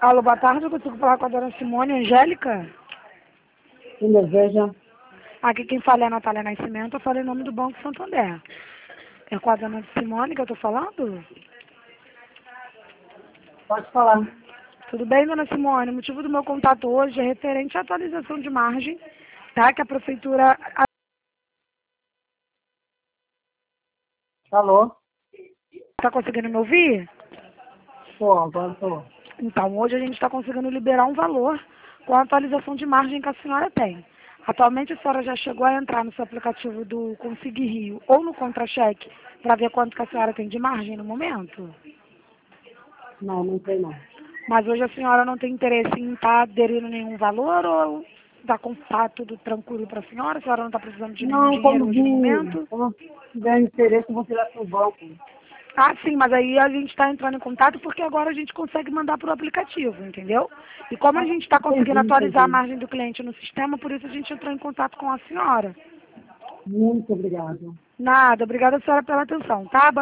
Alô, boa tarde, eu consigo falar com a dona Simone Angélica? Quem deseja? Aqui quem fala é a Natália Nascimento, eu falei em nome do Banco Santander. É com a dona Simone que eu tô falando? Pode falar. Tudo bem, dona Simone? O motivo do meu contato hoje é referente à atualização de margem, tá? Que a prefeitura... Alô? Tá conseguindo me ouvir? Agora tô. Então, hoje a gente está conseguindo liberar um valor com a atualização de margem que a senhora tem. Atualmente, a senhora já chegou a entrar no seu aplicativo do Consig Rio ou no Contra-Cheque para ver quanto que a senhora tem de margem no momento? Não, não sei não. Mas hoje a senhora não tem interesse em estar aderindo a nenhum valor ou tá tudo tranquilo para a senhora não está precisando de nenhum Não, dinheiro hoje no momento? como tiver interesse, eu vou tirar pro banco. Ah, sim, mas aí a gente está entrando em contato porque agora a gente consegue mandar para o aplicativo, entendeu? E como a gente está conseguindo atualizar a Entendi. margem do cliente no sistema, por isso a gente entrou em contato com a senhora. Muito obrigado. Nada, obrigada a senhora pela atenção, tá?